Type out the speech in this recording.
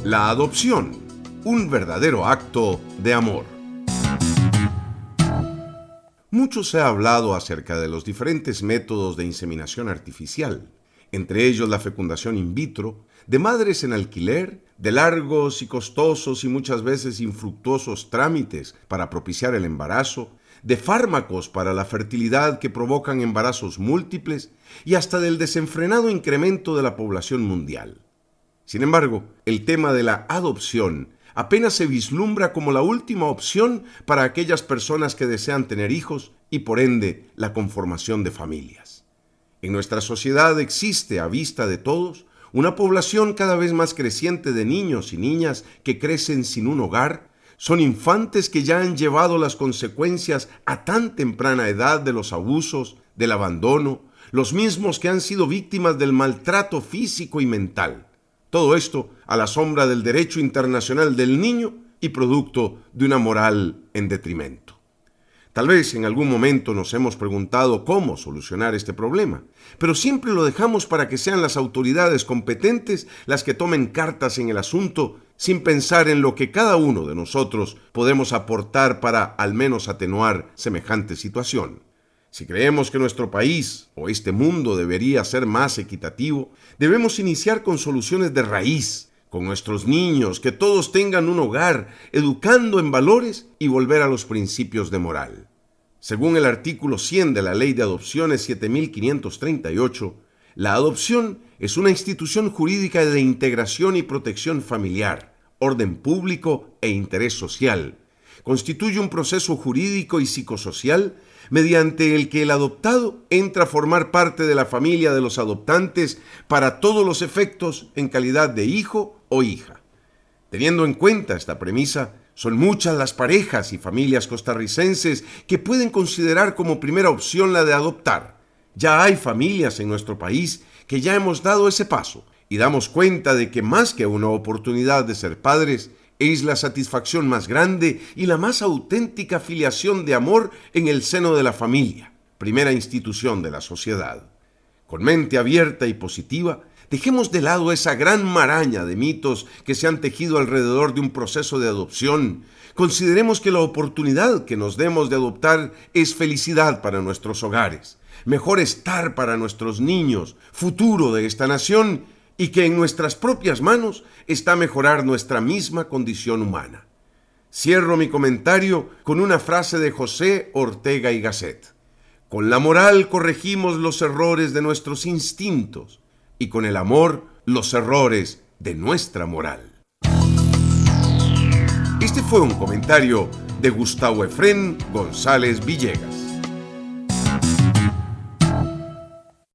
La adopción, un verdadero acto de amor. Mucho se ha hablado acerca de los diferentes métodos de inseminación artificial, entre ellos la fecundación in vitro, de madres en alquiler, de largos y costosos y muchas veces infructuosos trámites para propiciar el embarazo, de fármacos para la fertilidad que provocan embarazos múltiples y hasta del desenfrenado incremento de la población mundial. Sin embargo, el tema de la adopción apenas se vislumbra como la última opción para aquellas personas que desean tener hijos y por ende la conformación de familias. En nuestra sociedad existe, a vista de todos, una población cada vez más creciente de niños y niñas que crecen sin un hogar. Son infantes que ya han llevado las consecuencias a tan temprana edad de los abusos, del abandono, los mismos que han sido víctimas del maltrato físico y mental. Todo esto a la sombra del derecho internacional del niño y producto de una moral en detrimento. Tal vez en algún momento nos hemos preguntado cómo solucionar este problema, pero siempre lo dejamos para que sean las autoridades competentes las que tomen cartas en el asunto, sin pensar en lo que cada uno de nosotros podemos aportar para al menos atenuar semejante situación. Si creemos que nuestro país o este mundo debería ser más equitativo, debemos iniciar con soluciones de raíz, con nuestros niños, que todos tengan un hogar, educando en valores y volver a los principios de moral. Según el artículo 100 de la Ley de Adopciones 7538, la adopción es una institución jurídica de integración y protección familiar, orden público e interés social. Constituye un proceso jurídico y psicosocial mediante el que el adoptado entra a formar parte de la familia de los adoptantes para todos los efectos en calidad de hijo o hija. Teniendo en cuenta esta premisa, son muchas las parejas y familias costarricenses que pueden considerar como primera opción la de adoptar. Ya hay familias en nuestro país que ya hemos dado ese paso y damos cuenta de que más que una oportunidad de ser padres, es la satisfacción más grande y la más auténtica filiación de amor en el seno de la familia, primera institución de la sociedad. Con mente abierta y positiva, dejemos de lado esa gran maraña de mitos que se han tejido alrededor de un proceso de adopción. Consideremos que la oportunidad que nos demos de adoptar es felicidad para nuestros hogares, mejor estar para nuestros niños, futuro de esta nación, y que en nuestras propias manos está mejorar nuestra misma condición humana. Cierro mi comentario con una frase de José Ortega y Gasset. Con la moral corregimos los errores de nuestros instintos y con el amor los errores de nuestra moral. Este fue un comentario de Gustavo Efrén González Villegas.